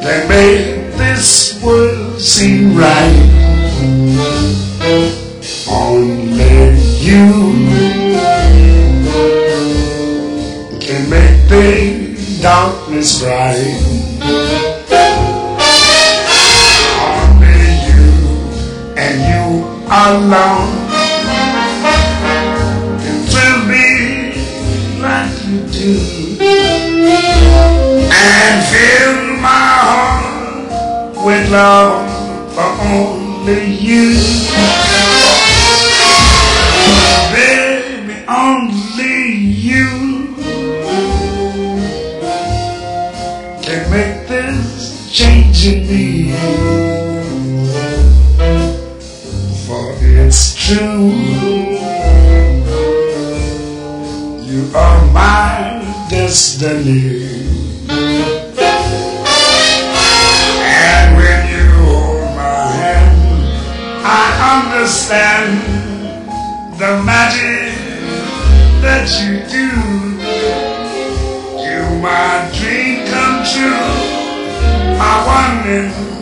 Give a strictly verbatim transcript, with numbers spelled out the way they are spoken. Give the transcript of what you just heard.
that made this world seem right. Only you can make the darkness bright. Only you and you alone can thrill me like you do, and fill my heart with love for only you. Baby, only you can make this change in me. For it's true, you are my destiny. And when you hold my hand, I understand the magic that you do. You my dream come true, my one and